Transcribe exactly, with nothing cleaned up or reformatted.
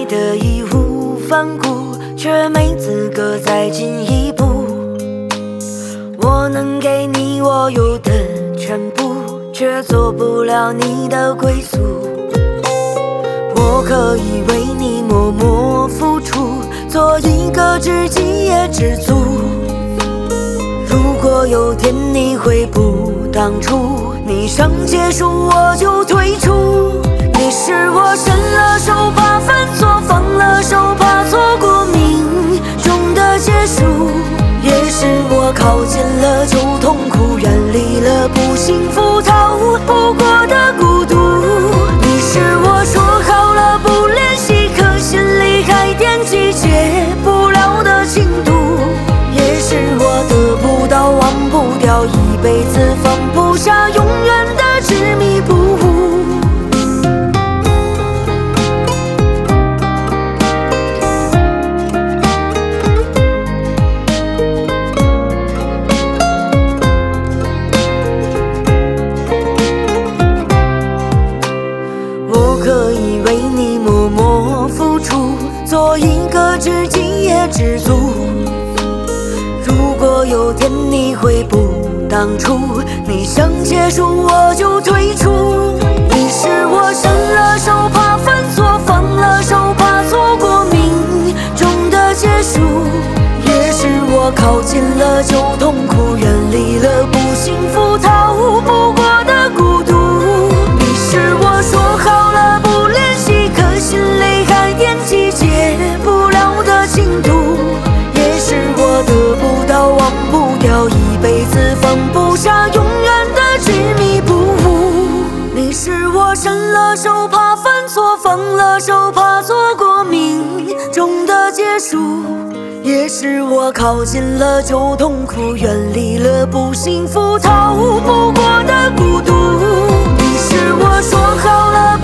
你的义无反顾，却没资格再进一步。我能给你我有的全部，却做不了你的归宿。我可以为你默默付出，做一个知己也知足。如果有天你悔不当初，你想结束我就退出。你是我伸了手怕犯错，放了手怕错过命中的结束，也是我靠近了就痛苦，远离了不幸福，逃不过的孤独。你是我说好了不联系，可心里还惦记戒不了的情愫，也是我得不到忘不掉，一辈子放不下，永远的执迷不悟。可以为你默默付出，做一个知己也知足。如果有天你悔不当初，你想结束我就退出。你是我伸了手怕犯错，放了手怕错过命中的结束，也是我靠近了就痛苦，远离了不幸福，逃不过的孤独。你是我说好了不联系，可心里还惦记戒不了的情愫，也是我得不到忘不掉，一辈子放不下，永远的执迷不悟。你是我伸了手怕犯错，放了手怕错过命中的结束，也是我靠近了就痛苦，远离了不幸福，逃不过的孤独。你是我说好了